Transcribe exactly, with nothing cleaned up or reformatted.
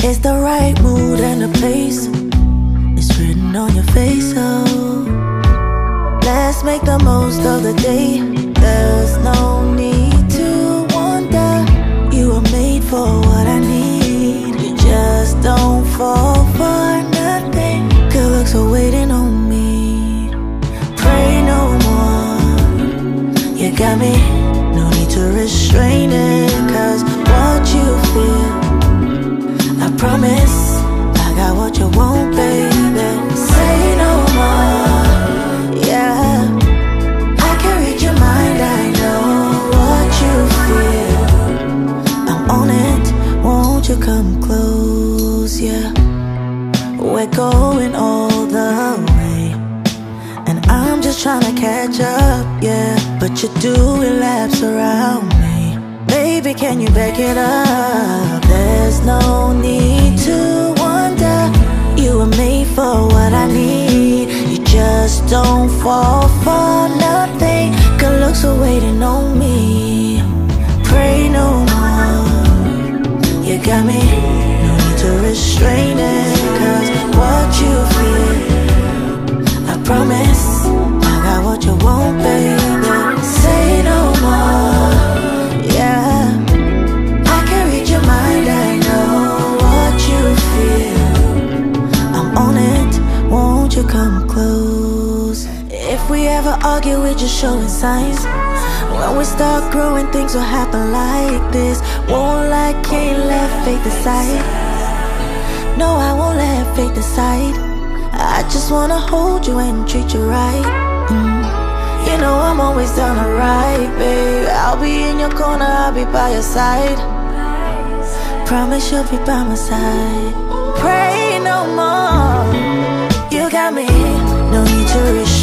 It's the right mood and the place. It's written on your face, oh. Let's make the most of the day. There's no need to wonder. You were made for what I need. You just don't fall for nothing. Good looks are waiting on me. Pray no more. You got me, no need to restrain it. Cause what you feel, I promise I got what you want, baby. Say no more, yeah. I can read your mind, I know what you feel. I'm on it, won't you come close, yeah. We're going all the way, and I'm just trying to catch up, yeah. But you're doing laps around me. Baby, can you back it up? There's no need to wonder. You were made for what I need. You just don't fall for nothing. Good looks are waiting on me. Pray no more. You got me, no need to restrain it. Cause what you feel, I promise I got what you want, baby. Say no more, yeah. I can read your mind, I know what you feel. I'm on it, won't you come close? If we ever argue, we're just showing signs. When we start growing, things will happen like this. Won't lie, can't let fate decide. No, I won't let fate decide. I just wanna hold you and treat you right. mm. You know I'm always down to ride, babe. I'll be in your corner, I'll be by your side. Promise you'll be by my side. Pray no more. You got me, no need to reach